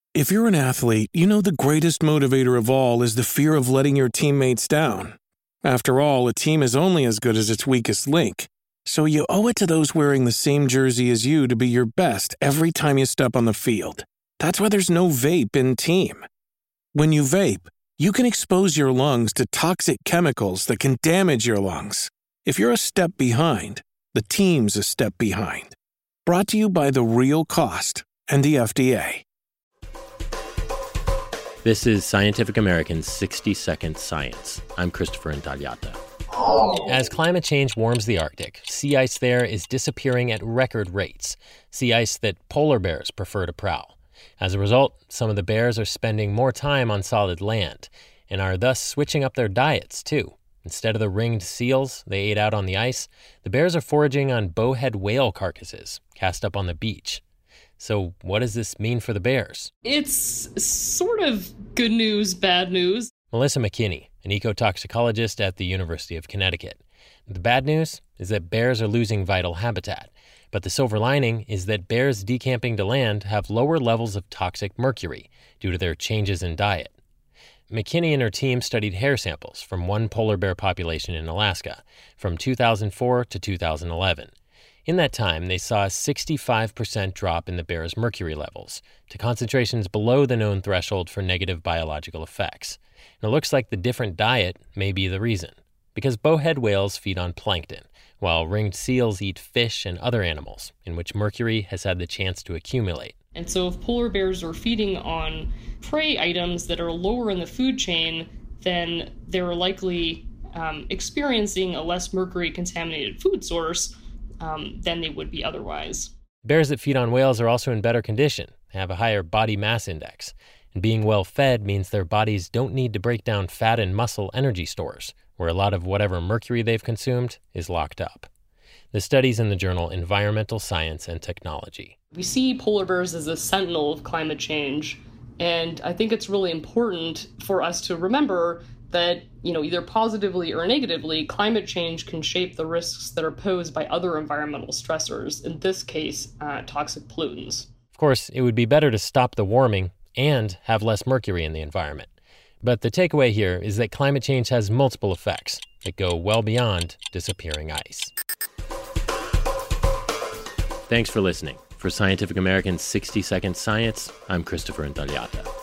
If you're an athlete, you know the greatest motivator of all is the fear of letting your teammates down. After all, a team is only as good as its weakest link. So you owe it to those wearing the same jersey as you to be your best every time you step on the field. That's why there's no vape in team. When you vape, you can expose your lungs to toxic chemicals that can damage your lungs. If you're a step behind, the team's a step behind. Brought to you by The Real Cost and the FDA. This is Scientific American's 60-Second Science. I'm Christopher Intagliata. As climate change warms the Arctic, sea ice there is disappearing at record rates, sea ice that polar bears prefer to prowl. As a result, some of the bears are spending more time on solid land and are thus switching up their diets, too. Instead of the ringed seals they ate out on the ice, the bears are foraging on bowhead whale carcasses cast up on the beach. So what does this mean for the bears? It's sort of good news, bad news. Melissa McKinney, an ecotoxicologist at the University of Connecticut. The bad news is that bears are losing vital habitat. But the silver lining is that bears decamping to land have lower levels of toxic mercury due to their changes in diet. McKinney and her team studied hair samples from one polar bear population in Alaska from 2004 to 2011. In that time, they saw a 65% drop in the bear's mercury levels to concentrations below the known threshold for negative biological effects. And it looks like the different diet may be the reason, because bowhead whales feed on plankton, while ringed seals eat fish and other animals in which mercury has had the chance to accumulate. And so if polar bears are feeding on prey items that are lower in the food chain, then they're likely experiencing a less mercury-contaminated food source than they would be otherwise. Bears that feed on whales are also in better condition, have a higher body mass index, and being well fed means their bodies don't need to break down fat and muscle energy stores, where a lot of whatever mercury they've consumed is locked up. The study's in the journal Environmental Science and Technology. We see polar bears as a sentinel of climate change, and I think it's really important for us to remember that, either positively or negatively, climate change can shape the risks that are posed by other environmental stressors, in this case, toxic pollutants. Of course, it would be better to stop the warming and have less mercury in the environment. But the takeaway here is that climate change has multiple effects that go well beyond disappearing ice. Thanks for listening. For Scientific American's 60-Second Science, I'm Christopher Intagliata.